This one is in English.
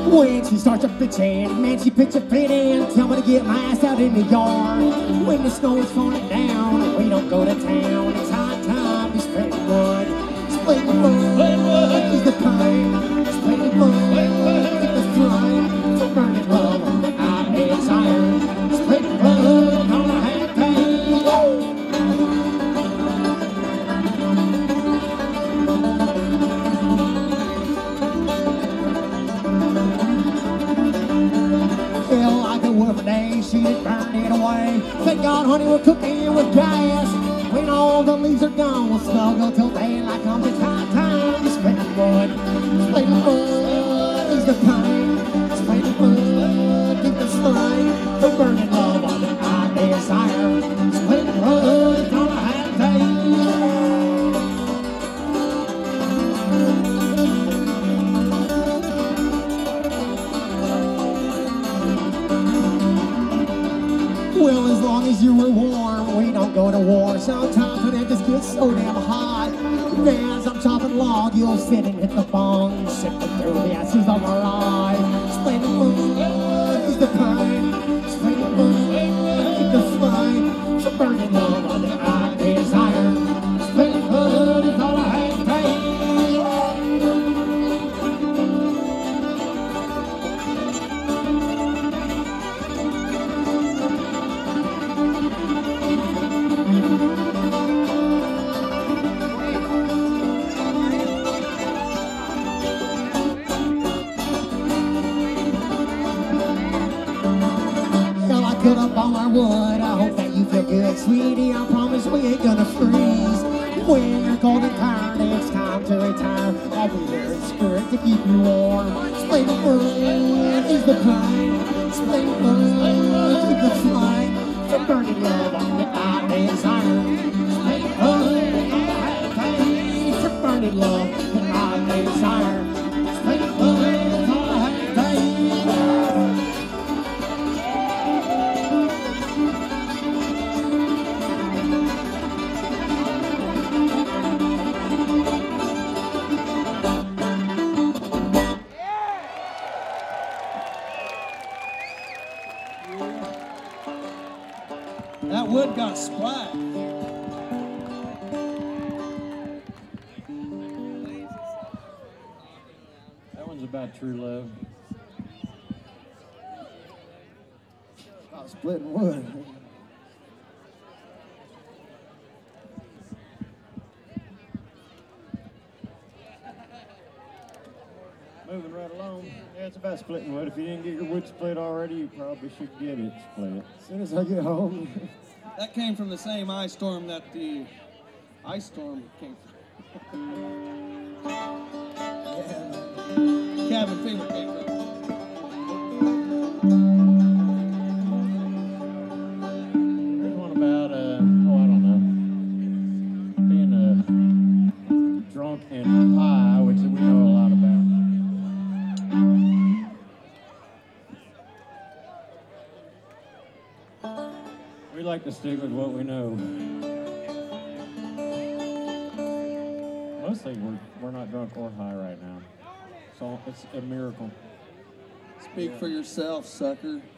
When she starts a bitchin', man, she pitch a fit in. Tell me to get my ass out in the yard. When the snow is falling down, we don't go to town. It's high time to spread wood. Spread wood is the kind. Spread wood is the flame. For burning love, I desire. Spread wood on a happy day. Feel like a wolf day, she had burned it away. Thank God, honey, we're cooking with gas. When all the leaves are gone, we'll snuggle till daylight comes. It's high time to spread wood. Spread wood is the pine. Spread wood is the flame. For burning love on the I desire. Spread wood on a happy day. Well, as long as you were warm, we don't go to war. Sometimes when it just gets so damn hot, as I'm chopping log, you'll sit and hit the bong, sipping through the ashes of our eye. Spray the wood is the pine, spray the wood is the flame. For burning love on the I desire. Spray the wood is all I have to pay. Put up all our wood, I hope that you feel good. Sweetie, I promise we ain't gonna freeze. When you're cold and tired, it's time to retire. I'll be there in spirit to keep you warm. Spray the wood is the pine. Spray the wood is the flame. For burning love on the I desire. Spray the wood on the happy. For burning love on the I desire. Spray the wood on the happy. That wood got splat. That one's about true love. About splitting wood. Moving right along. Yeah, it's about splitting wood. If you didn't get your wood split already, you probably should get it split. As soon as I get home. That came from the same ice storm that the ice storm came from. Cabin fever came from. There's one about, I don't know, being drunk and high, which we know a lot about. We like to stick with what we know. Mostly we're not drunk or high right now. So it's a miracle. Speak for yourself, sucker.